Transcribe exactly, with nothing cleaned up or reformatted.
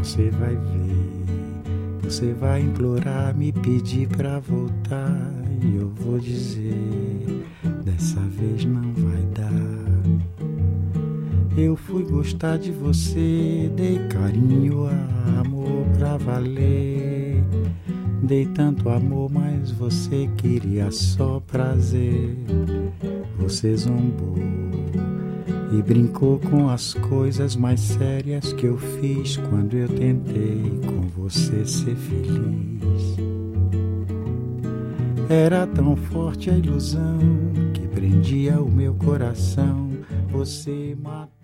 Você vai ver, você vai implorar, me pedir pra voltar, e eu vou dizer, dessa vez não vai dar. Eu fui gostar de você, dei carinho, amor pra valer. Dei tanto amor, mas você queria só prazer. Você zombou e brincou com as coisas mais sérias que eu fiz quando eu tentei com você ser feliz. Era tão forte a ilusão que prendia o meu coração. Você matou.